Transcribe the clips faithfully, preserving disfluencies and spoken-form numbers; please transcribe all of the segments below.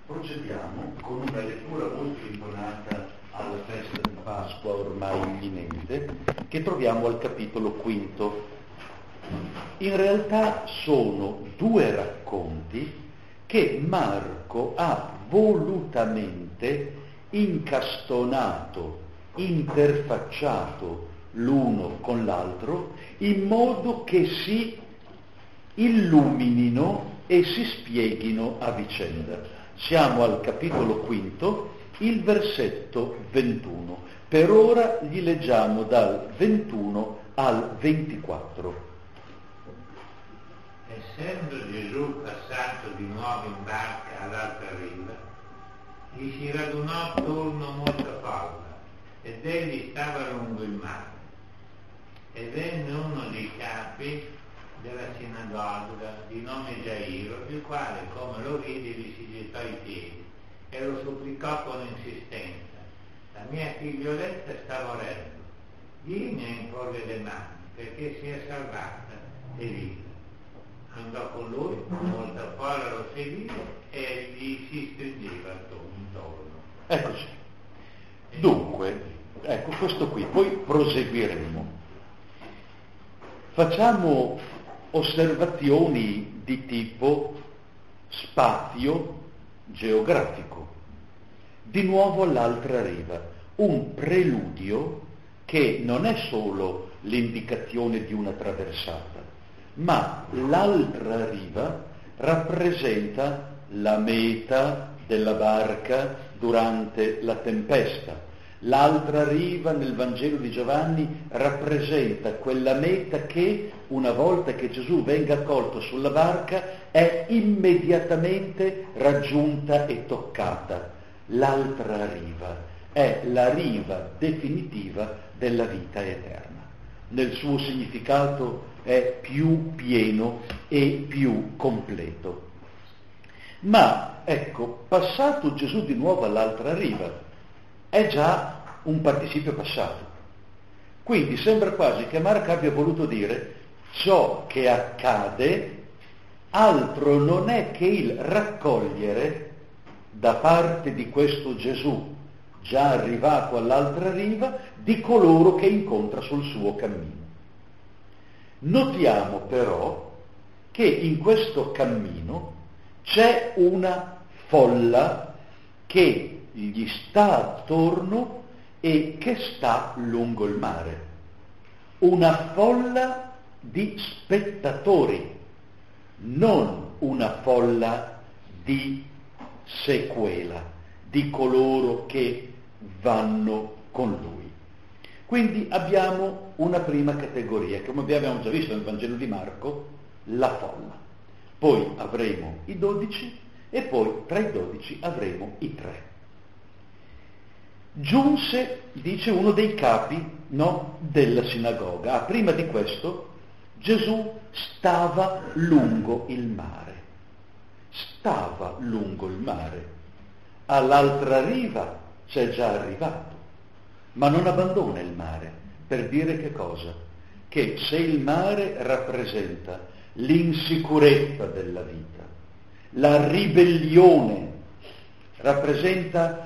Procediamo con una lettura molto intonata alla festa di Pasqua ormai imminente, che troviamo al capitolo quinto. In realtà sono due racconti che Marco ha volutamente incastonato, interfacciato l'uno con l'altro, in modo che si illuminino e si spieghino a vicenda. Siamo al capitolo quinto, il versetto ventuno. Per ora gli leggiamo dal ventuno al ventiquattro. Essendo Gesù passato di nuovo in barca all'altra riva, gli si radunò attorno molta folla, ed egli stava lungo il mare. E venne uno dei capi della sinagoga di nome Gairo, il quale, come lo vide, gli si gettò ai piedi e lo supplicò con insistenza: la mia figlioletta sta morendo, vieni a imporre le mani perché sia salvata e viva. Andò con lui, molta folla lo seguì e gli si stringeva intorno. Eccoci. Dunque, ecco questo qui, poi proseguiremo. Facciamo osservazioni di tipo spazio geografico. Di nuovo all'altra riva, un preludio che non è solo l'indicazione di una traversata, ma l'altra riva rappresenta la meta della barca durante la tempesta. L'altra riva nel Vangelo di Giovanni rappresenta quella meta che, una volta che Gesù venga accolto sulla barca, è immediatamente raggiunta e toccata. L'altra riva è la riva definitiva della vita eterna. Nel suo significato è più pieno e più completo. Ma, ecco, passato Gesù di nuovo all'altra riva, è già un participio passato. Quindi sembra quasi che Marco abbia voluto dire: ciò che accade altro non è che il raccogliere da parte di questo Gesù già arrivato all'altra riva di coloro che incontra sul suo cammino. Notiamo però che in questo cammino c'è una folla che gli sta attorno e che sta lungo il mare. Una folla di spettatori, non una folla di sequela, di coloro che vanno con lui. Quindi abbiamo una prima categoria, come abbiamo già visto nel Vangelo di Marco, la folla. Poi avremo i dodici e poi tra i dodici avremo i tre. Giunse, dice, uno dei capi, no, della sinagoga. Ah, prima di questo Gesù stava lungo il mare. Stava lungo il mare. All'altra riva c'è già arrivato, ma non abbandona il mare. Per dire che cosa? Che se il mare rappresenta l'insicurezza della vita, la ribellione, rappresenta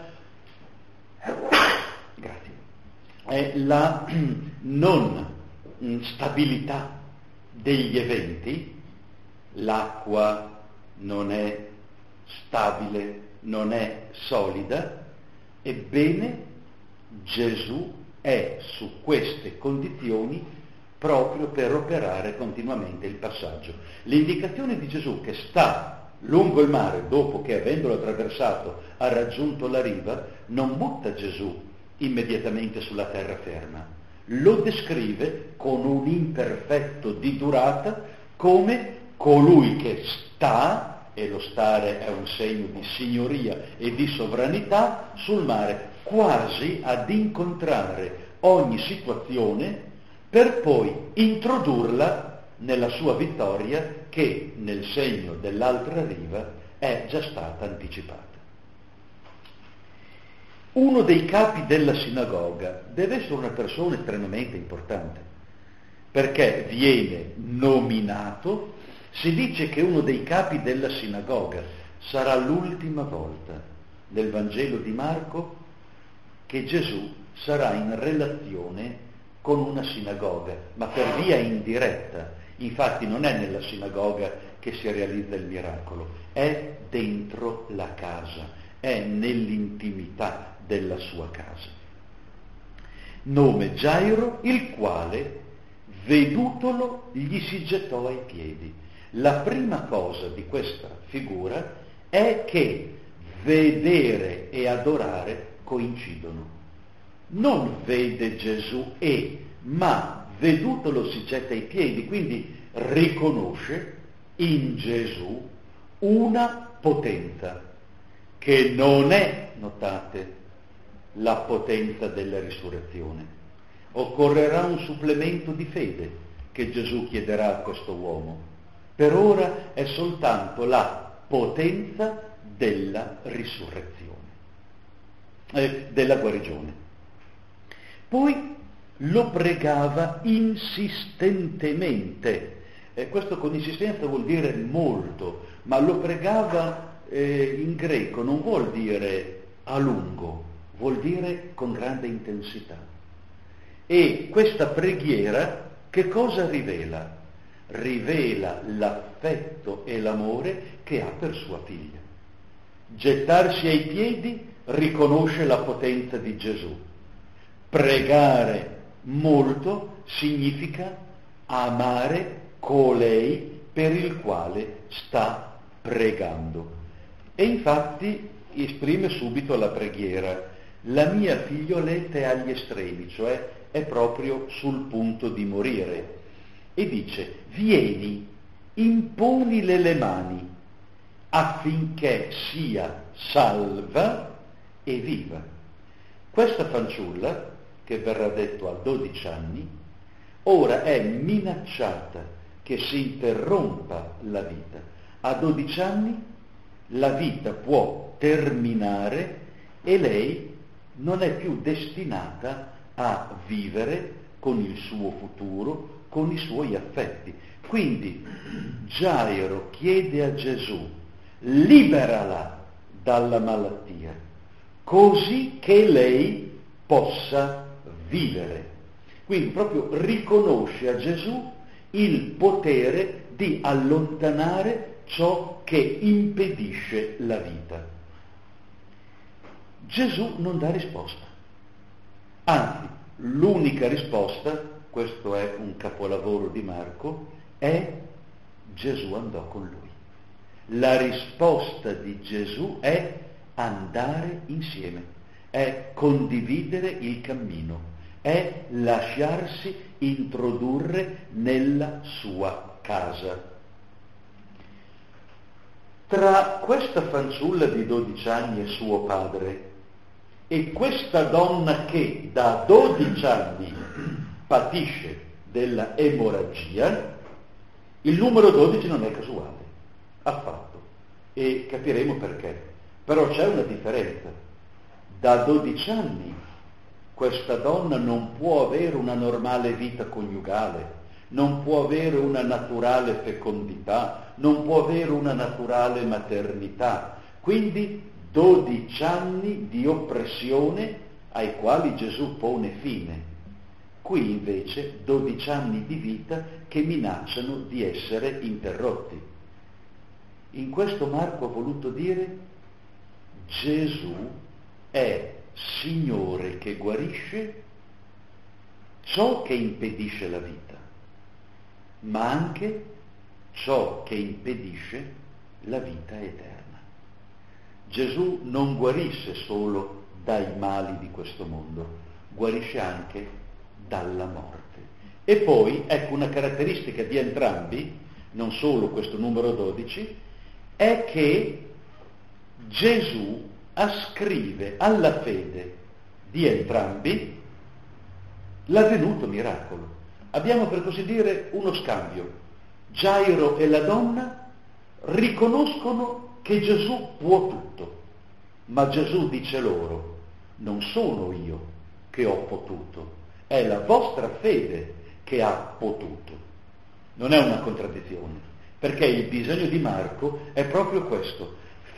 grazie, è la non stabilità degli eventi, l'acqua non è stabile, non è solida, ebbene Gesù è su queste condizioni proprio per operare continuamente il passaggio. L'indicazione di Gesù che sta lungo il mare, dopo che avendolo attraversato ha raggiunto la riva, non butta Gesù immediatamente sulla terraferma, lo descrive con un imperfetto di durata come colui che sta, e lo stare è un segno di signoria e di sovranità, sul mare, quasi ad incontrare ogni situazione per poi introdurla nella sua vittoria che nel segno dell'altra riva è già stata anticipata. Uno dei capi della sinagoga deve essere una persona estremamente importante, perché viene nominato, si dice che uno dei capi della sinagoga, sarà l'ultima volta nel Vangelo di Marco che Gesù sarà in relazione con una sinagoga, ma per via indiretta. Infatti non è nella sinagoga che si realizza il miracolo, è dentro la casa, è nell'intimità della sua casa. Nome Gairo, il quale, vedutolo, gli si gettò ai piedi. La prima cosa di questa figura è che vedere e adorare coincidono. Non vede Gesù e, ma vedutolo si getta ai piedi, quindi riconosce in Gesù una potenza che non è, notate, la potenza della risurrezione. Occorrerà un supplemento di fede che Gesù chiederà a questo uomo. Per ora è soltanto la potenza della risurrezione, eh, della guarigione. Poi lo pregava insistentemente. Eh, questo con insistenza vuol dire molto, ma lo pregava eh, in greco non vuol dire a lungo, vuol dire con grande intensità. E questa preghiera che cosa rivela? Rivela l'affetto e l'amore che ha per sua figlia. Gettarsi ai piedi riconosce la potenza di Gesù. Pregare molto significa amare colei per il quale sta pregando. E infatti esprime subito la preghiera: la mia figlioletta è agli estremi, cioè è proprio sul punto di morire. E dice: vieni, imponile le mani affinché sia salva e viva. Questa fanciulla, che verrà detto a dodici anni, ora è minacciata che si interrompa la vita. A dodici anni la vita può terminare e lei non è più destinata a vivere con il suo futuro, con i suoi affetti. Quindi Gairo chiede a Gesù: liberala dalla malattia, così che lei possa vivere. Quindi proprio riconosce a Gesù il potere di allontanare ciò che impedisce la vita. Gesù non dà risposta. Anzi, l'unica risposta, questo è un capolavoro di Marco, è: Gesù andò con lui. La risposta di Gesù è andare insieme, è condividere il cammino, è lasciarsi introdurre nella sua casa. Tra questa fanciulla di dodici anni e suo padre e questa donna che da dodici anni patisce della emorragia, il numero dodici non è casuale, affatto, e capiremo perché. Però c'è una differenza. Da dodici anni questa donna non può avere una normale vita coniugale, non può avere una naturale fecondità, non può avere una naturale maternità. Quindi dodici anni di oppressione ai quali Gesù pone fine. Qui invece dodici anni di vita che minacciano di essere interrotti. In questo Marco ha voluto dire: Gesù è Signore che guarisce ciò che impedisce la vita, ma anche ciò che impedisce la vita eterna. Gesù non guarisce solo dai mali di questo mondo, guarisce anche dalla morte. E poi, ecco, una caratteristica di entrambi, non solo questo numero dodici, è che Gesù ascrive alla fede di entrambi l'avvenuto miracolo. Abbiamo, per così dire, uno scambio. Gairo e la donna riconoscono che Gesù può tutto, ma Gesù dice loro: non sono io che ho potuto, è la vostra fede che ha potuto. Non è una contraddizione, perché il bisogno di Marco è proprio questo: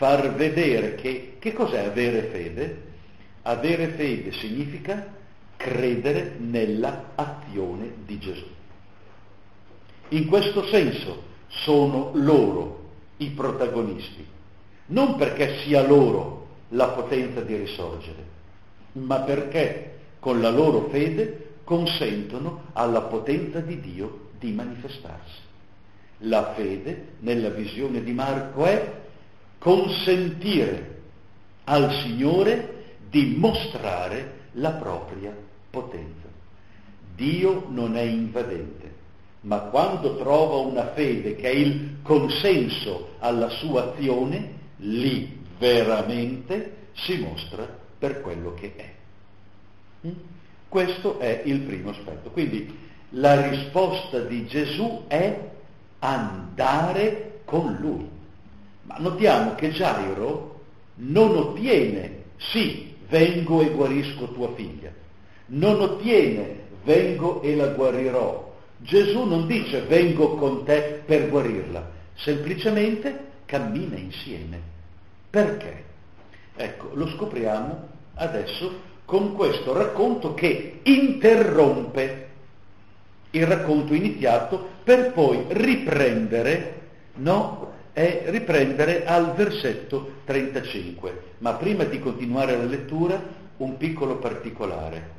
far vedere che, che cos'è avere fede? Avere fede significa credere nella azione di Gesù. In questo senso sono loro i protagonisti, non perché sia loro la potenza di risorgere, ma perché con la loro fede consentono alla potenza di Dio di manifestarsi. La fede, nella visione di Marco, è consentire al Signore di mostrare la propria potenza. Dio non è invadente, ma quando trova una fede che è il consenso alla sua azione, lì veramente si mostra per quello che è. Questo è il primo aspetto. Quindi la risposta di Gesù è andare con lui. Ma notiamo che Gairo non ottiene, sì, vengo e guarisco tua figlia, non ottiene, vengo e la guarirò. Gesù non dice vengo con te per guarirla, semplicemente cammina insieme. Perché? Ecco, lo scopriamo adesso con questo racconto che interrompe il racconto iniziato per poi riprendere, no? E riprendere al versetto trentacinque. Ma prima di continuare la lettura, un piccolo particolare.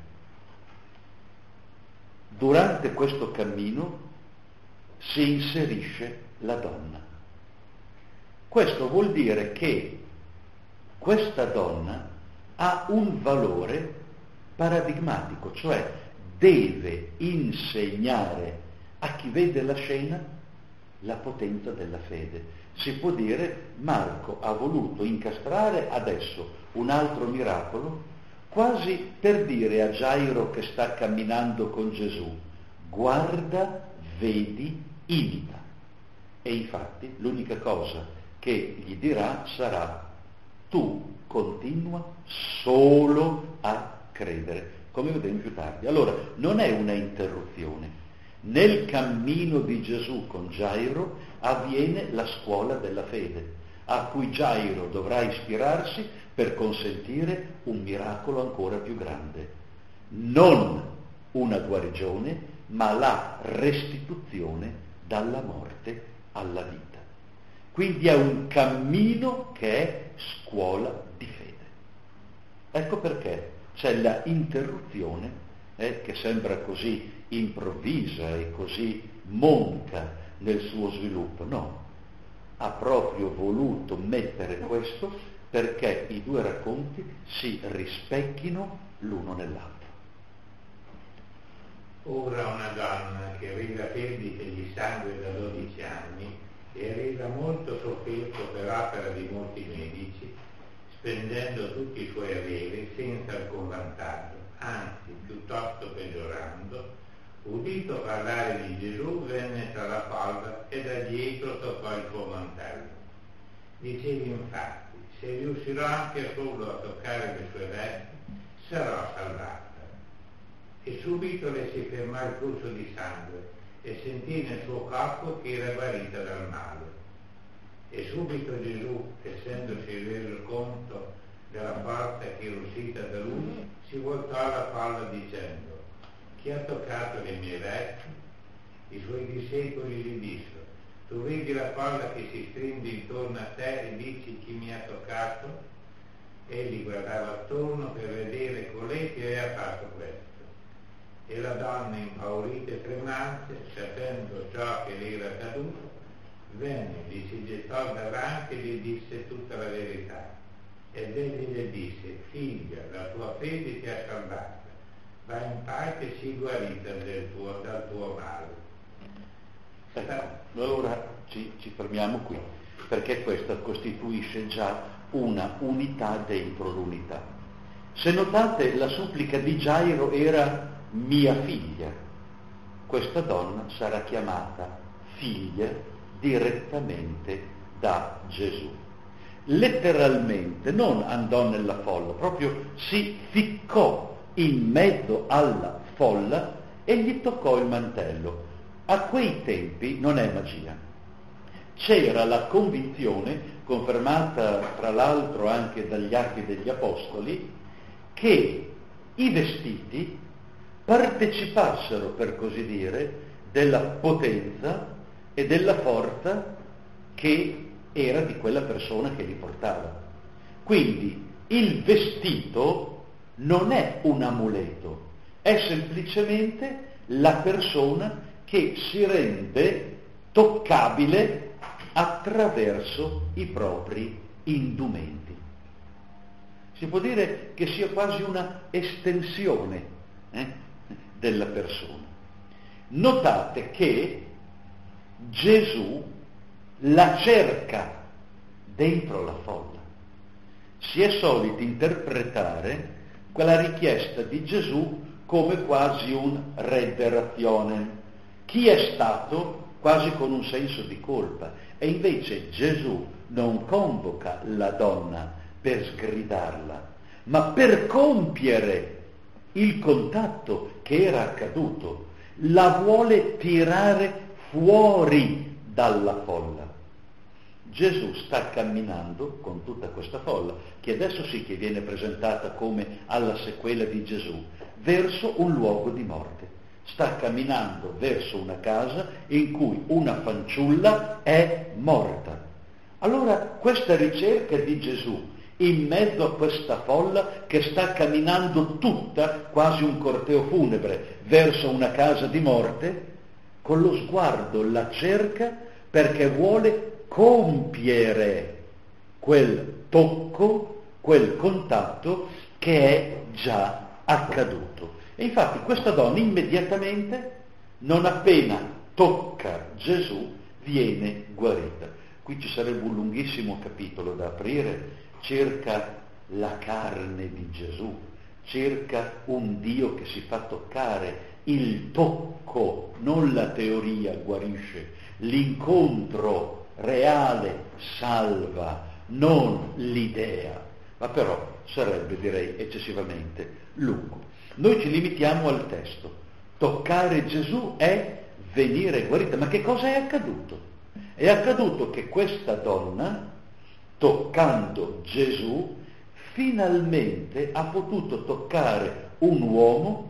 Durante questo cammino si inserisce la donna. Questo vuol dire che questa donna ha un valore paradigmatico, cioè deve insegnare a chi vede la scena la potenza della fede. Si può dire, Marco ha voluto incastrare adesso un altro miracolo, quasi per dire a Gairo che sta camminando con Gesù, guarda, vedi, imita. E infatti l'unica cosa che gli dirà sarà, tu continua solo a credere, come vedremo più tardi. Allora, non è una interruzione. Nel cammino di Gesù con Gairo avviene la scuola della fede, a cui Gairo dovrà ispirarsi per consentire un miracolo ancora più grande. Non una guarigione, ma la restituzione dalla morte alla vita. Quindi è un cammino che è scuola di fede. Ecco perché c'è la interruzione eh, che sembra così improvvisa e così monca nel suo sviluppo. No, ha proprio voluto mettere questo perché i due racconti si rispecchino l'uno nell'altro. Ora una donna che aveva perdite di sangue da dodici anni e aveva molto sofferto per opera di molti medici, spendendo tutti i suoi averi senza alcun vantaggio, anzi piuttosto peggiorando, udito parlare di Gesù, venne tra la folla e da dietro toccò il suo mantello. Dicevi infatti, se riuscirò anche solo a toccare le sue vesti, sarò salvata. E subito le si fermò il flusso di sangue e sentì nel suo corpo che era guarita dal male. E subito Gesù, essendosi reso conto della porta che era uscita da lui, si voltò alla folla dicendo, chi ha toccato le mie vesti? I suoi discepoli gli dissero, tu vedi la folla che si stringe intorno a te e dici chi mi ha toccato? Egli guardava attorno per vedere colei che aveva fatto questo. E la donna, impaurita e tremante, sapendo ciò che le era accaduto, venne, gli si gettò davanti e gli disse tutta la verità. Ed egli le disse, figlia, la tua fede ti ha salvata, va in pace e sii guarita del tuo, dal tuo male. Ecco, allora ci, ci fermiamo qui, perché questa costituisce già una unità dentro l'unità. Se notate, la supplica di Gairo era mia figlia. Questa donna sarà chiamata figlia direttamente da Gesù. Letteralmente non andò nella folla, proprio si ficcò in mezzo alla folla e gli toccò il mantello. A quei tempi non è magia, c'era la convinzione, confermata tra l'altro anche dagli Atti degli Apostoli, che i vestiti partecipassero, per così dire, della potenza e della forza che era di quella persona che li portava. Quindi il vestito non è un amuleto, è semplicemente la persona che si rende toccabile attraverso i propri indumenti. Si può dire che sia quasi una estensione eh, della persona. Notate che Gesù la cerca dentro la folla. Si è soliti interpretare quella richiesta di Gesù come quasi un rederationem. Chi è stato quasi con un senso di colpa. E invece Gesù non convoca la donna per sgridarla, ma per compiere il contatto che era accaduto. La vuole tirare fuori dalla folla. Gesù sta camminando con tutta questa folla, che adesso sì che viene presentata come alla sequela di Gesù, verso un luogo di morte. Sta camminando verso una casa in cui una fanciulla è morta. Allora questa ricerca di Gesù in mezzo a questa folla che sta camminando tutta, quasi un corteo funebre, verso una casa di morte, con lo sguardo la cerca perché vuole compiere quel tocco, quel contatto che è già accaduto. E infatti questa donna immediatamente, non appena tocca Gesù, viene guarita. Qui ci sarebbe un lunghissimo capitolo da aprire circa la carne di Gesù, circa un Dio che si fa toccare, il tocco, non la teoria guarisce, l'incontro reale salva, non l'idea, ma però sarebbe, direi, eccessivamente lungo. Noi ci limitiamo al testo. Toccare Gesù è venire guarita. Ma che cosa è accaduto? È accaduto che questa donna, toccando Gesù, finalmente ha potuto toccare un uomo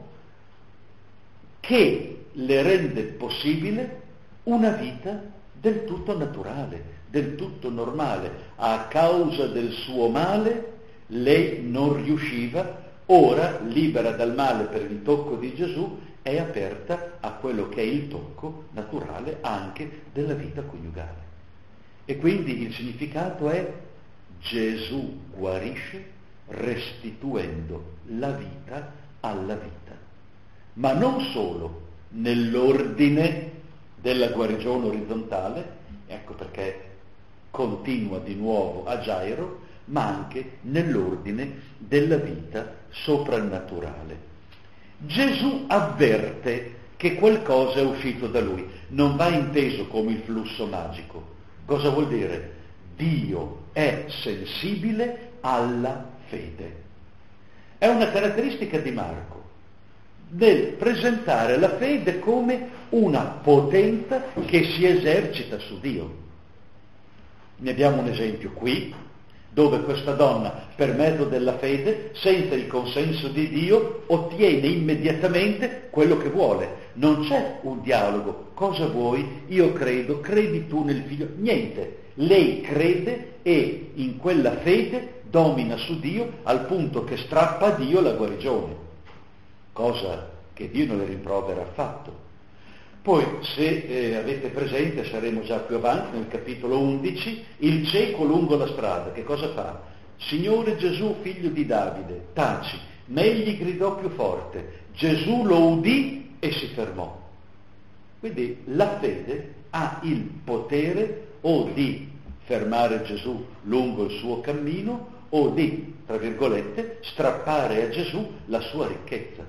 che le rende possibile una vita del tutto naturale, del tutto normale. A causa del suo male lei non riusciva. Ora, libera dal male per il tocco di Gesù, è aperta a quello che è il tocco naturale anche della vita coniugale. E quindi il significato è: Gesù guarisce restituendo la vita alla vita. Ma non solo nell'ordine della guarigione orizzontale, ecco perché continua di nuovo a Gairo, ma anche nell'ordine della vita soprannaturale. Gesù avverte che qualcosa è uscito da lui. Non va inteso come il flusso magico. Cosa vuol dire? Dio è sensibile alla fede. È una caratteristica di Marco, del presentare la fede come una potenza che si esercita su Dio. Ne abbiamo un esempio qui, dove questa donna, per mezzo della fede, senza il consenso di Dio, ottiene immediatamente quello che vuole. Non c'è un dialogo. Cosa vuoi? Io credo, credi tu nel figlio? Niente. Lei crede e in quella fede domina su Dio al punto che strappa a Dio la guarigione, cosa che Dio non le rimprovera affatto. Poi, se eh, avete presente, saremo già più avanti nel capitolo undici, il cieco lungo la strada, che cosa fa? Signore Gesù, figlio di Davide, taci. Ma egli gridò più forte. Gesù lo udì e si fermò. Quindi la fede ha il potere o di fermare Gesù lungo il suo cammino o di, tra virgolette, strappare a Gesù la sua ricchezza.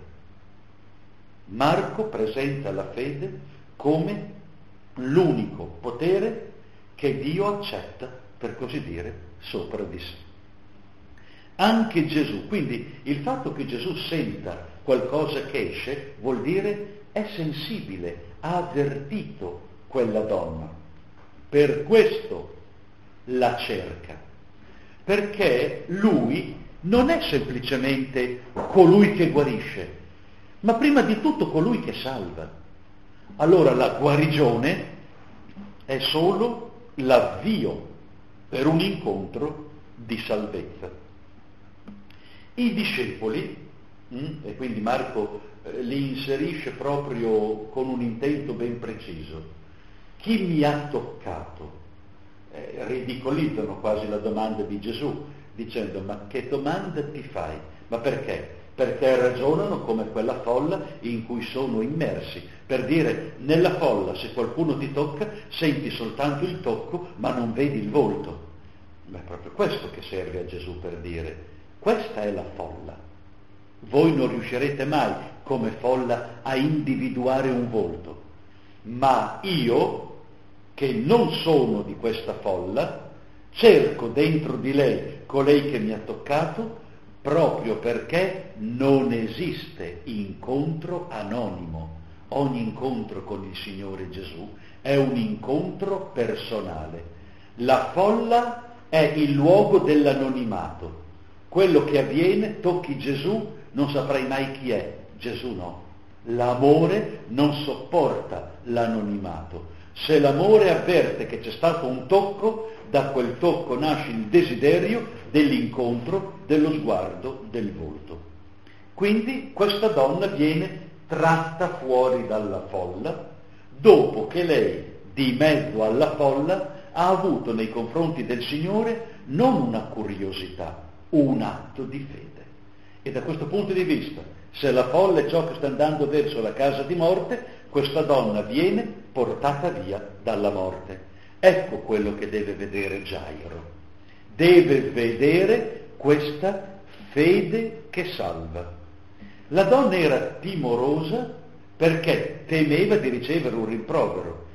Marco presenta la fede come l'unico potere che Dio accetta, per così dire, sopra di sé. Anche Gesù, quindi il fatto che Gesù senta qualcosa che esce vuol dire è sensibile, ha avvertito quella donna. per questo la cerca, perché lui non è semplicemente colui che guarisce, ma prima di tutto colui che salva. Allora la guarigione è solo l'avvio per un incontro di salvezza. I discepoli, e quindi Marco eh, li inserisce proprio con un intento ben preciso, chi mi ha toccato? Eh, ridicolizzano quasi la domanda di Gesù, dicendo: ma che domanda ti fai? Ma perché? Perché ragionano come quella folla in cui sono immersi, per dire: nella folla se qualcuno ti tocca senti soltanto il tocco ma non vedi il volto. Ma è proprio questo che serve a Gesù per dire: questa è la folla. Voi non riuscirete mai come folla a individuare un volto, ma io, che non sono di questa folla, cerco dentro di lei colei che mi ha toccato, proprio perché non esiste incontro anonimo. Ogni incontro con il Signore Gesù è un incontro personale. La folla è il luogo dell'anonimato. Quello che avviene, tocchi Gesù, non saprai mai chi è. Gesù no. L'amore non sopporta l'anonimato. Se l'amore avverte che c'è stato un tocco, da quel tocco nasce il desiderio dell'incontro, dello sguardo, del volto. Quindi questa donna viene tratta fuori dalla folla, dopo che lei, di mezzo alla folla, ha avuto nei confronti del Signore non una curiosità, un atto di fede. E da questo punto di vista, se la folla è ciò che sta andando verso la casa di morte, questa donna viene portata via dalla morte. Ecco quello che deve vedere Gairo. Deve vedere questa fede che salva. La donna era timorosa perché temeva di ricevere un rimprovero.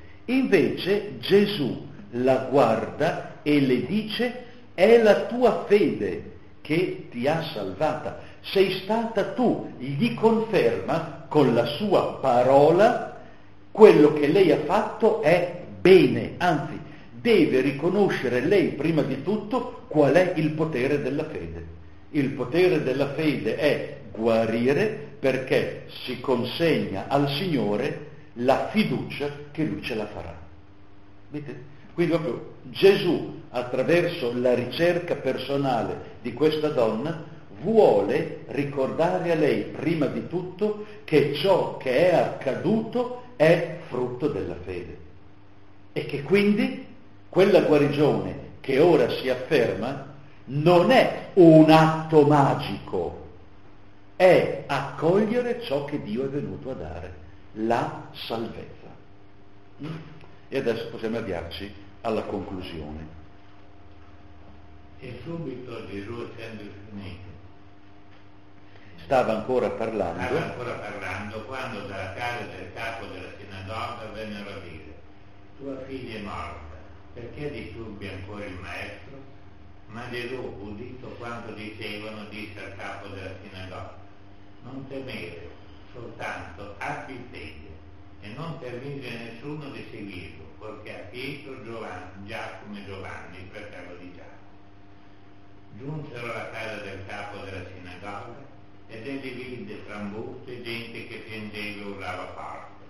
Invece Gesù la guarda e le dice: è la tua fede che ti ha salvata. Sei stata tu. Gli conferma con la sua parola quello che lei ha fatto è bene, anzi deve riconoscere lei prima di tutto qual è il potere della fede. Il potere della fede è guarire, perché si consegna al Signore la fiducia che Lui ce la farà. Vedete? Quindi proprio Gesù, attraverso la ricerca personale di questa donna, vuole ricordare a lei prima di tutto che ciò che è accaduto è frutto della fede e che quindi quella guarigione che ora si afferma non è un atto magico, è accogliere ciò che Dio è venuto a dare, la salvezza. E adesso possiamo avviarci alla conclusione. E subito Gesù, essendo finito, stava ancora parlando. Stava ancora parlando quando dalla casa del capo della sinagoga vennero a dire: tua figlia è morta, perché disturbi ancora il maestro? Ma Gesù, udito quanto dicevano, disse al capo della sinagoga: non temere, soltanto abbi fede, e non permise nessuno di seguirlo, perché a Pietro, Giovanni, Giacomo e Giovanni, fratello di Giacomo. Giunsero alla casa del capo della sinagoga ed egli vide trambusto e gente che piangeva e urlava forte.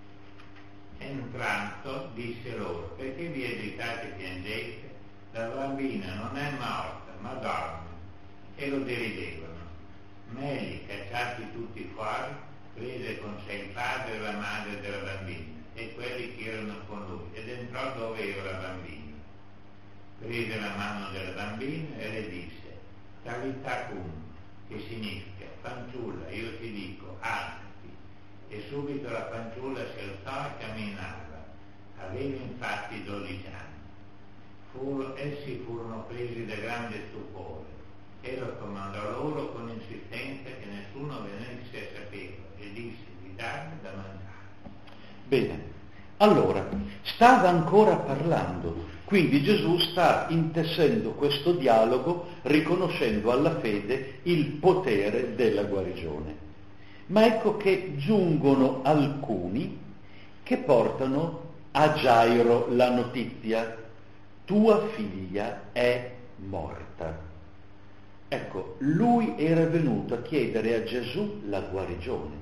Entrando disse loro: perché vi agitate e piangete? La bambina non è morta, ma dorme. E lo deridevano. Ma egli, cacciati tutti fuori, prese con sé il padre e la madre della bambina e quelli che erano con lui, ed entrò dove era la bambina. Prese la mano della bambina e le disse: Talità cum, che significa: fanciulla, io ti dico, alzati. E subito la fanciulla si alzò e camminava. Aveva infatti dodici anni. Fur, essi furono presi da grande stupore e lo comandò loro con insistenza che nessuno venisse a sapere, e disse di darmi da mangiare. Bene, allora, stava ancora parlando, quindi Gesù sta intessendo questo dialogo riconoscendo alla fede il potere della guarigione. Ma ecco che giungono alcuni che portano a Gairo la notizia: tua figlia è morta. Ecco, lui era venuto a chiedere a Gesù la guarigione.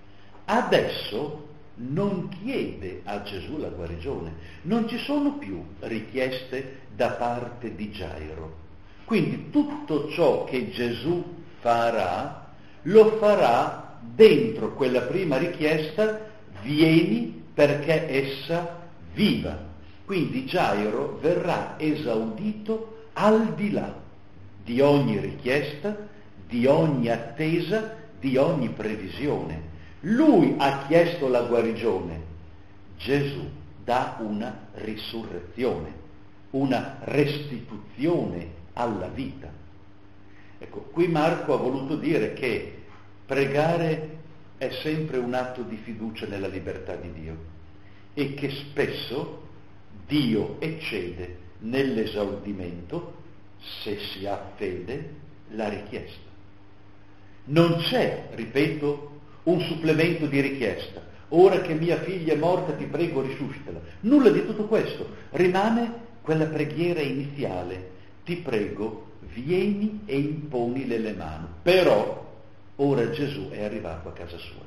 Adesso non chiede a Gesù la guarigione, non ci sono più richieste da parte di Gairo. Quindi tutto ciò che Gesù farà, lo farà dentro quella prima richiesta: vieni perché essa viva. Quindi Gairo verrà esaudito al di là di ogni richiesta, di ogni attesa, di ogni previsione. Lui ha chiesto la guarigione, Gesù dà una risurrezione, una restituzione alla vita. Ecco, qui Marco ha voluto dire che pregare è sempre un atto di fiducia nella libertà di Dio e che spesso Dio eccede nell'esaudimento, se si ha fede, la richiesta. Non c'è, ripeto, un supplemento di richiesta. Ora che mia figlia è morta, ti prego, risuscitala. Nulla di tutto questo. Rimane quella preghiera iniziale: ti prego, vieni e imponile le mani. Però ora Gesù è arrivato a casa sua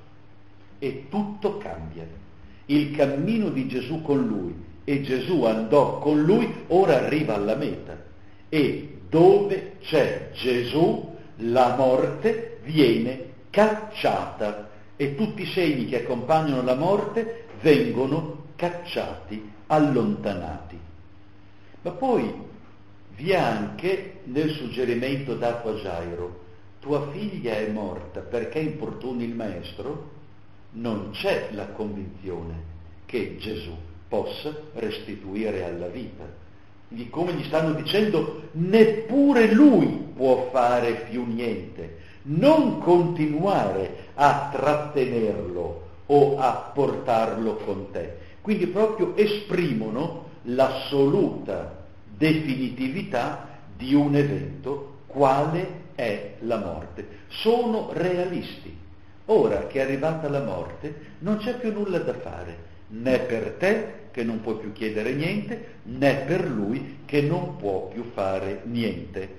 e tutto cambia. Il cammino di Gesù con lui e Gesù andò con lui, ora arriva alla meta. E dove c'è Gesù, la morte viene cacciata, e tutti i segni che accompagnano la morte vengono cacciati, allontanati. Ma poi vi è anche nel suggerimento dato a Gairo: tua figlia è morta perché importuni il maestro. Non c'è la convinzione che Gesù possa restituire alla vita. Quindi, come gli stanno dicendo, neppure lui può fare più niente. Non continuare a trattenerlo o a portarlo con te. Quindi proprio esprimono l'assoluta definitività di un evento quale è la morte. Sono realisti. Ora che è arrivata la morte non c'è più nulla da fare, né per te che non puoi più chiedere niente, né per lui che non può più fare niente.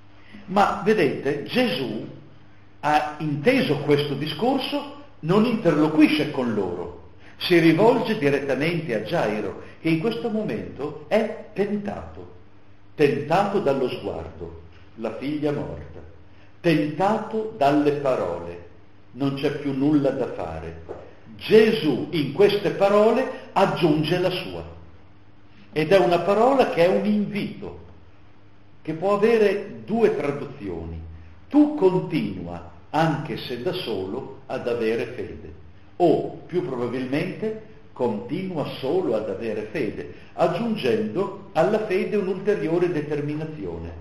Ma vedete, Gesù ha inteso questo discorso, non interloquisce con loro, si rivolge direttamente a Gairo, che in questo momento è tentato, tentato dallo sguardo, la figlia morta, tentato dalle parole, non c'è più nulla da fare. Gesù in queste parole aggiunge la sua, ed è una parola che è un invito, che può avere due traduzioni. Tu continua, anche se da solo, ad avere fede, o più probabilmente continua solo ad avere fede, aggiungendo alla fede un'ulteriore determinazione.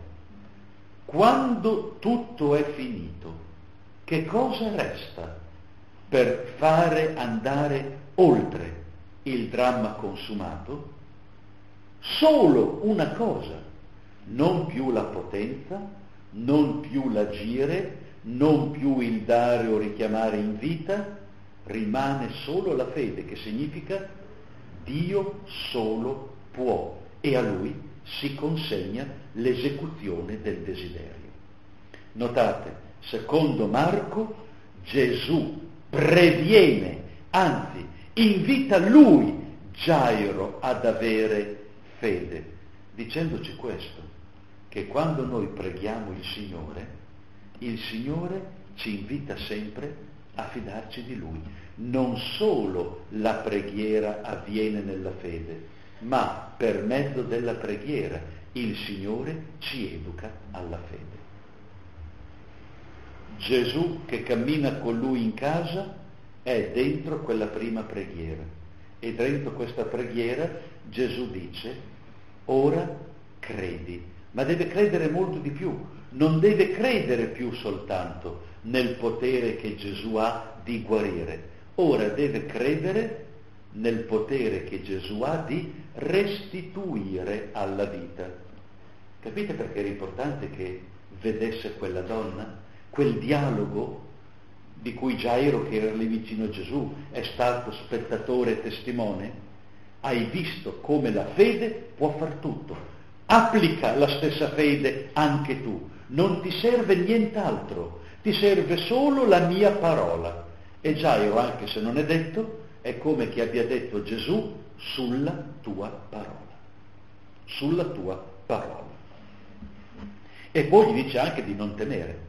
Quando tutto è finito, che cosa resta per fare andare oltre il dramma consumato? Solo una cosa: non più la potenza, non più l'agire, non più il dare o richiamare in vita, rimane solo la fede, che significa Dio solo può, e a Lui si consegna l'esecuzione del desiderio. Notate, secondo Marco, Gesù previene, anzi invita Lui, Gairo, ad avere fede, dicendoci questo, che quando noi preghiamo il Signore, il Signore ci invita sempre a fidarci di Lui. Non solo la preghiera avviene nella fede, ma per mezzo della preghiera il Signore ci educa alla fede. Gesù che cammina con Lui in casa è dentro quella prima preghiera, e dentro questa preghiera Gesù dice: ora credi, ma deve credere molto di più. Non deve credere più soltanto nel potere che Gesù ha di guarire, ora deve credere nel potere che Gesù ha di restituire alla vita. Capite perché era importante che vedesse quella donna? Quel dialogo di cui Gairo, che era lì vicino a Gesù, è stato spettatore e testimone? hai visto come la fede può far tutto. Applica la stessa fede anche tu, non ti serve nient'altro, ti serve solo la mia parola. E Gairo, anche se non è detto, è come che abbia detto Gesù, sulla tua parola, sulla tua parola. E poi gli dice anche di non temere.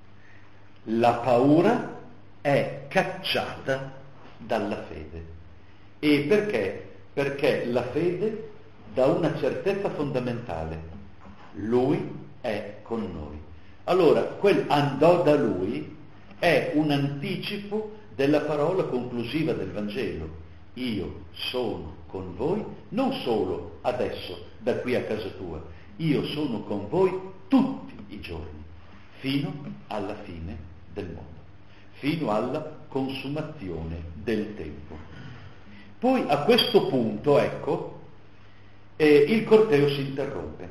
La paura è cacciata dalla fede. E perché? Perché la fede dà una certezza fondamentale: lui è con noi. Allora, quel andò da lui è un anticipo della parola conclusiva del Vangelo: io sono con voi, non solo adesso, da qui a casa tua, io sono con voi tutti i giorni, fino alla fine del mondo, fino alla consumazione del tempo. Poi a questo punto, ecco, eh, il corteo si interrompe.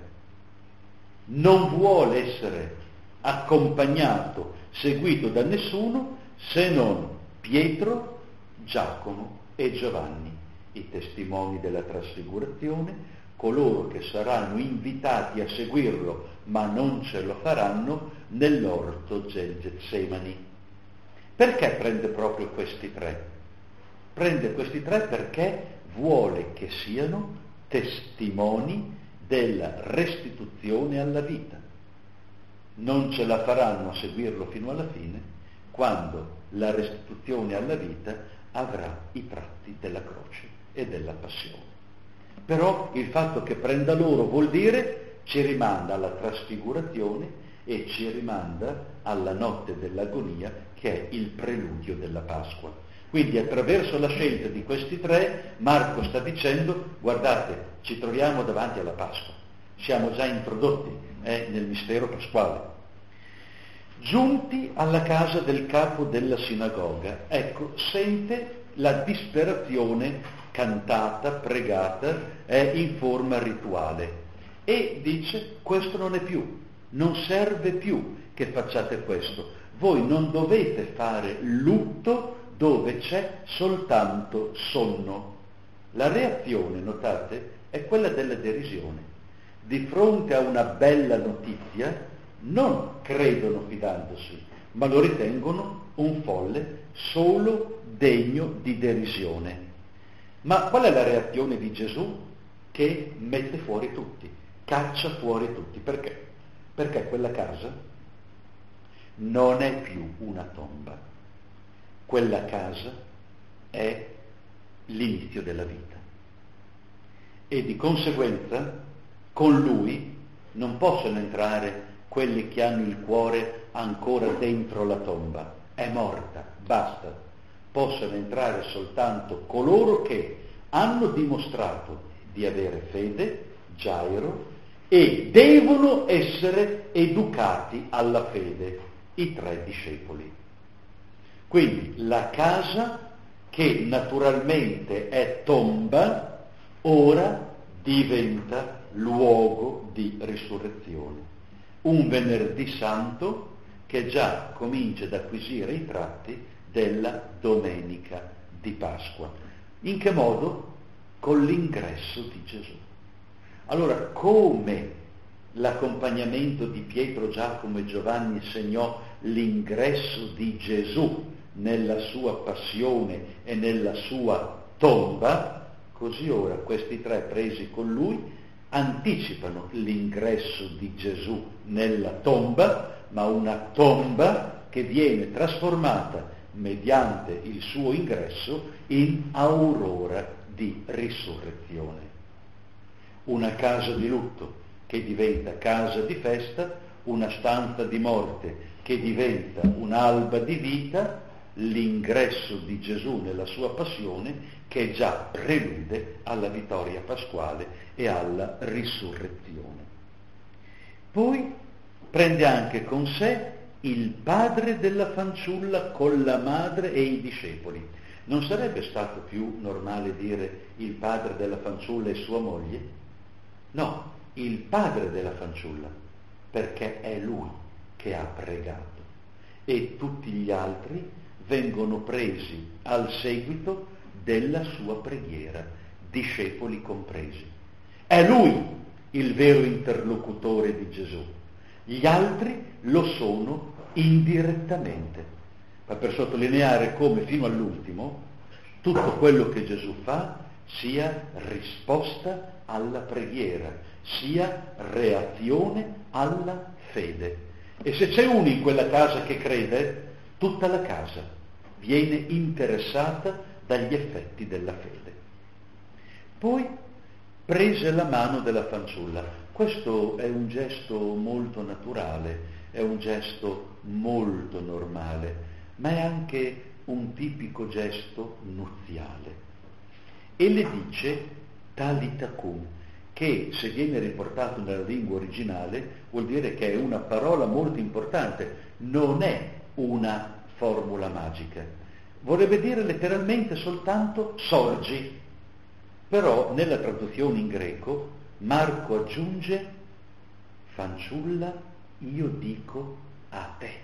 Non vuole essere accompagnato, seguito da nessuno, se non Pietro, Giacomo e Giovanni, i testimoni della trasfigurazione, coloro che saranno invitati a seguirlo, ma non ce lo faranno nell'orto del Getsemani. Perché prende proprio questi tre? Prende questi tre perché vuole che siano testimoni della restituzione alla vita. Non ce la faranno a seguirlo fino alla fine, quando la restituzione alla vita avrà i tratti della croce e della passione. Però il fatto che prenda loro vuol dire ci rimanda alla trasfigurazione e ci rimanda alla notte dell'agonia, che è il preludio della Pasqua. Quindi attraverso la scelta di questi tre, Marco sta dicendo: guardate, ci troviamo davanti alla Pasqua, siamo già introdotti eh, nel mistero pasquale. Giunti alla casa del capo della sinagoga, ecco, sente la disperazione cantata, pregata, è in forma rituale, e dice: questo non è più, non serve più che facciate questo, voi non dovete fare lutto dove c'è soltanto sonno. La reazione, notate, è quella della derisione. Di fronte a una bella notizia non credono fidandosi, ma lo ritengono un folle solo degno di derisione. Ma qual è la reazione di Gesù? Che mette fuori tutti, caccia fuori tutti. Perché? Perché quella casa non è più una tomba, quella casa è l'inizio della vita. E di conseguenza con lui non possono entrare quelli che hanno il cuore ancora dentro la tomba, è morta, basta. Possono entrare soltanto coloro che hanno dimostrato di avere fede, Gairo, e devono essere educati alla fede, i tre discepoli. Quindi la casa, che naturalmente è tomba, ora diventa luogo di risurrezione. Un venerdì santo che già comincia ad acquisire i tratti della domenica di Pasqua. In che modo? Con l'ingresso di Gesù. Allora, come l'accompagnamento di Pietro, Giacomo e Giovanni segnò l'ingresso di Gesù nella sua passione e nella sua tomba, così ora questi tre presi con lui anticipano l'ingresso di Gesù nella tomba, ma una tomba che viene trasformata mediante il suo ingresso in aurora di risurrezione. Una casa di lutto che diventa casa di festa, una stanza di morte che diventa un'alba di vita, l'ingresso di Gesù nella sua passione che già prelude alla vittoria pasquale e alla risurrezione. Poi prende anche con sé il padre della fanciulla con la madre e i discepoli. Non sarebbe stato più normale dire il padre della fanciulla e sua moglie? No, il padre della fanciulla, perché è lui che ha pregato, e tutti gli altri vengono presi al seguito della sua preghiera discepoli compresi. È lui il vero interlocutore di Gesù. Gli altri lo sono indirettamente, ma per sottolineare come fino all'ultimo tutto quello che Gesù fa sia risposta alla preghiera, sia reazione alla fede. E se c'è uno in quella casa che crede, tutta la casa viene interessata dagli effetti della fede. Poi prese la mano della fanciulla. Questo è un gesto molto naturale, è un gesto molto normale, ma è anche un tipico gesto nuziale. E le dice talita cum, che se viene riportato nella lingua originale vuol dire che è una parola molto importante, non è una formula magica. Vorrebbe dire letteralmente soltanto sorgi, però nella traduzione in greco Marco aggiunge fanciulla, io dico a te.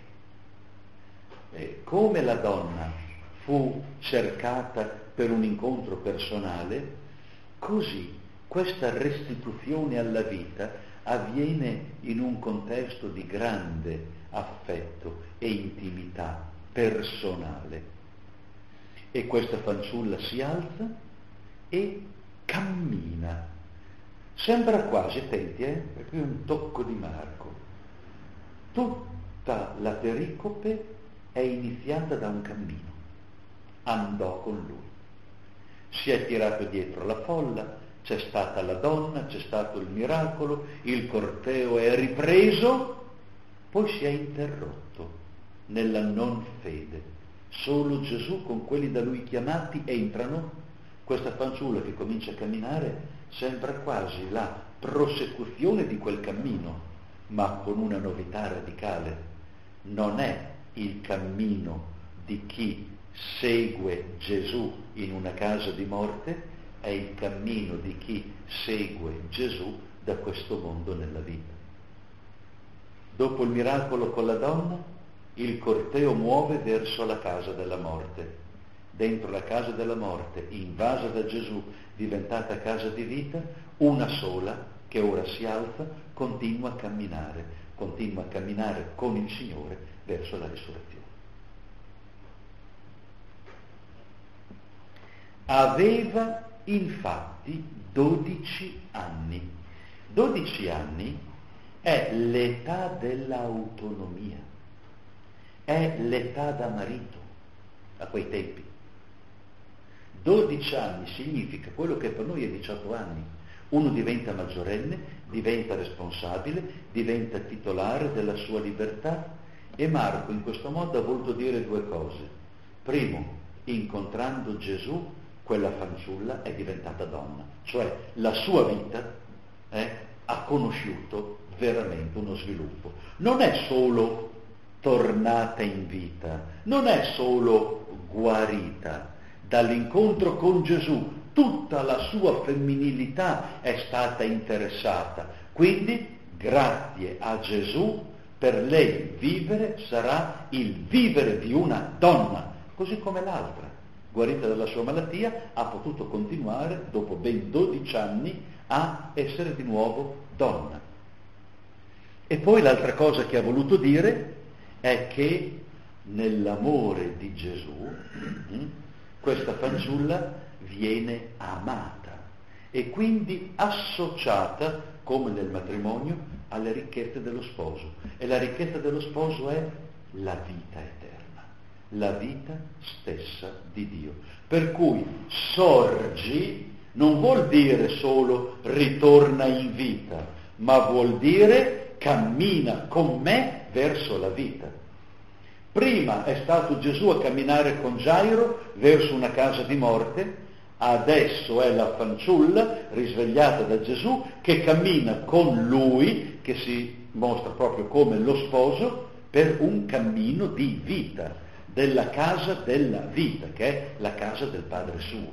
E come la donna fu cercata per un incontro personale, così questa restituzione alla vita avviene in un contesto di grande affetto e intimità personale. E questa fanciulla si alza e cammina. Sembra quasi, attenti, eh, perché è un tocco di Marco. Tutta la pericope è iniziata da un cammino. Andò con lui. Si è tirato dietro la folla, c'è stata la donna, c'è stato il miracolo, il corteo è ripreso, poi si è interrotto nella non fede. Solo Gesù con quelli da lui chiamati entrano. Questa fanciulla che comincia a camminare sembra quasi la prosecuzione di quel cammino, ma con una novità radicale. Non è il cammino di chi segue Gesù in una casa di morte, è il cammino di chi segue Gesù da questo mondo nella vita. Dopo il miracolo con la donna, il corteo muove verso la casa della morte. Dentro la casa della morte, invasa da Gesù, diventata casa di vita, una sola, che ora si alza, continua a camminare, continua a camminare con il Signore verso la risurrezione. Aveva infatti dodici anni. dodici anni è l'età dell'autonomia, è l'età da marito a quei tempi. dodici anni significa quello che per noi è diciotto anni. Uno diventa maggiorenne, diventa responsabile, diventa titolare della sua libertà, e Marco in questo modo ha voluto dire due cose. Primo, incontrando Gesù, quella fanciulla è diventata donna, cioè la sua vita eh, ha conosciuto veramente uno sviluppo. Non è solo tornata in vita, non è solo guarita. Dall'incontro con Gesù tutta la sua femminilità è stata interessata, quindi grazie a Gesù per lei vivere sarà il vivere di una donna, così come l'altra, guarita dalla sua malattia, ha potuto continuare dopo ben dodici anni a essere di nuovo donna. E poi l'altra cosa che ha voluto dire è che nell'amore di Gesù questa fanciulla viene amata e quindi associata, come nel matrimonio, alle ricchezze dello sposo. E la ricchezza dello sposo è la vita eterna, la vita stessa di Dio. Per cui sorgi non vuol dire solo ritorna in vita, ma vuol dire cammina con me verso la vita. Prima è stato Gesù a camminare con Gairo verso una casa di morte, adesso è la fanciulla risvegliata da Gesù che cammina con lui, che si mostra proprio come lo sposo, per un cammino di vita, della casa della vita, che è la casa del Padre suo.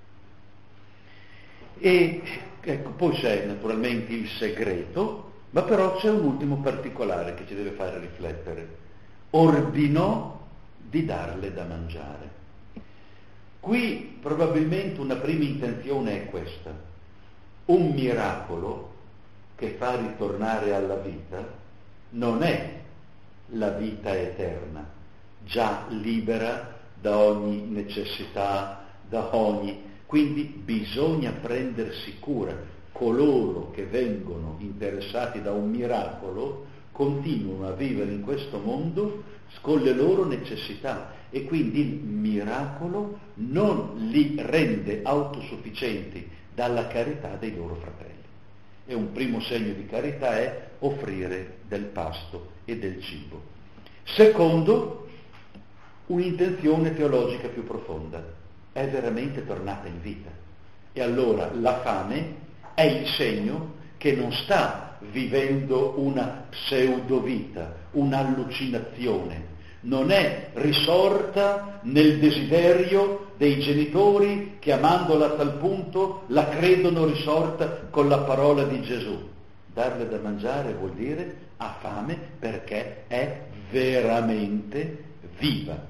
E ecco, poi c'è naturalmente il segreto, ma però c'è un ultimo particolare che ci deve fare riflettere. Ordinò di darle da mangiare. Qui probabilmente una prima intenzione è questa: un miracolo che fa ritornare alla vita non è la vita eterna, già libera da ogni necessità, da ogni... Quindi bisogna prendersi cura. Coloro che vengono interessati da un miracolo continuano a vivere in questo mondo con le loro necessità, e quindi il miracolo non li rende autosufficienti dalla carità dei loro fratelli. E un primo segno di carità è offrire del pasto e del cibo. Secondo, un'intenzione teologica più profonda: è veramente tornata in vita. E allora la fame è il segno che non sta vivendo una pseudovita, un'allucinazione, non è risorta nel desiderio dei genitori che, amandola a tal punto, la credono risorta con la parola di Gesù. Darle da mangiare vuol dire ha fame perché è veramente viva.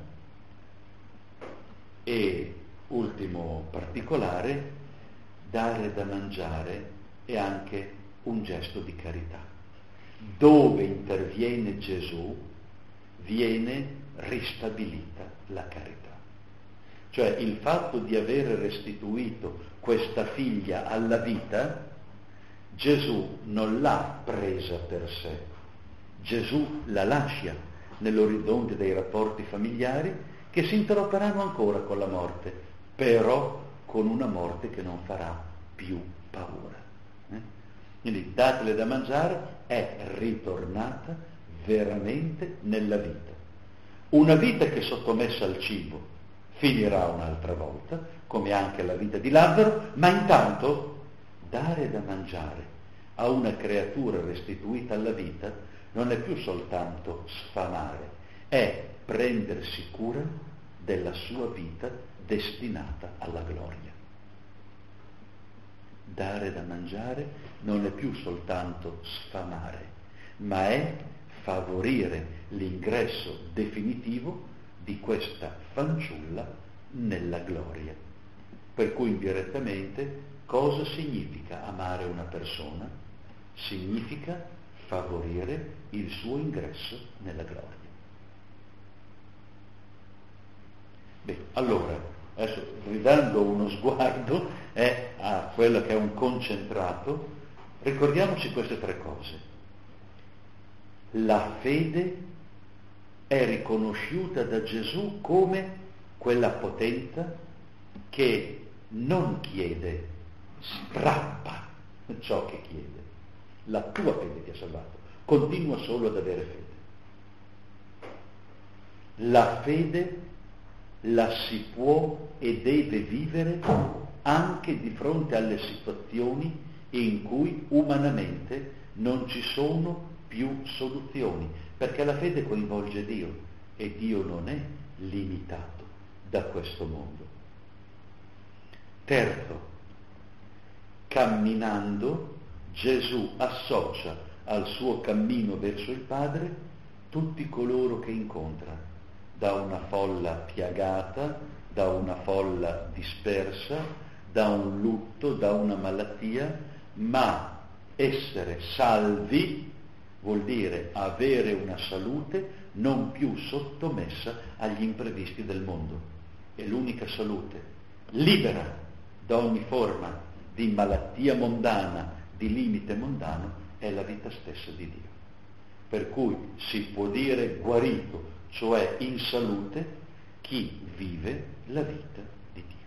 E ultimo particolare, dare da mangiare è anche un gesto di carità. Dove interviene Gesù viene ristabilita la carità. Cioè il fatto di aver restituito questa figlia alla vita, Gesù non l'ha presa per sé, Gesù la lascia nell'orizzonte dei rapporti familiari che si interromperanno ancora con la morte, però con una morte che non farà più paura. Eh? Quindi datele da mangiare è ritornata veramente nella vita. Una vita che sottomessa al cibo finirà un'altra volta, come anche la vita di Lazzaro, ma intanto dare da mangiare a una creatura restituita alla vita non è più soltanto sfamare, è prendersi cura della sua vita destinata alla gloria. Dare da mangiare non è più soltanto sfamare, ma è favorire l'ingresso definitivo di questa fanciulla nella gloria. Per cui indirettamente cosa significa amare una persona? Significa favorire il suo ingresso nella gloria. Beh, allora, adesso ridando uno sguardo eh, a quello che è un concentrato, ricordiamoci queste tre cose. La fede è riconosciuta da Gesù come quella potenza che non chiede, strappa ciò che chiede. La tua fede ti ha salvato, continua solo ad avere fede. La fede la si può e deve vivere anche di fronte alle situazioni in cui umanamente non ci sono più soluzioni, perché la fede coinvolge Dio e Dio non è limitato da questo mondo. Terzo, camminando Gesù associa al suo cammino verso il Padre tutti coloro che incontra, da una folla piagata, da una folla dispersa, da un lutto, da una malattia, ma essere salvi vuol dire avere una salute non più sottomessa agli imprevisti del mondo. E l'unica salute libera da ogni forma di malattia mondana, di limite mondano, è la vita stessa di Dio. Per cui si può dire guarito, cioè in salute, chi vive la vita di Dio.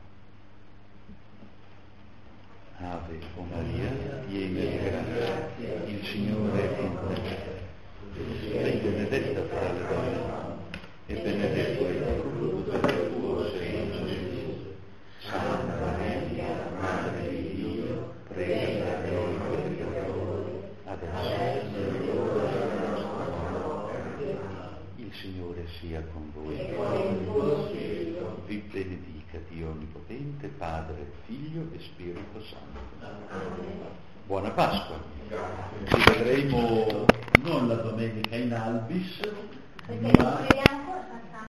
Ave o Maria, piena di grazia, il Signore è con te. Sei benedetta fra le donne, e benedetto è il frutto del tuo seno, Gesù. Santa Maria, Madre di Dio, prega per noi peccatori, adesso è l'ora della nostra morte. Il Signore sia con voi. Vi benedica Dio Onnipotente, Padre, Figlio e Spirito Santo. Buona Pasqua. Ci vedremo non la domenica in Albis, ma